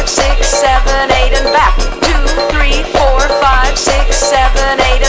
5, 6, 7, 8, and back. 2, 3, 4, 5, 6, 7, 8.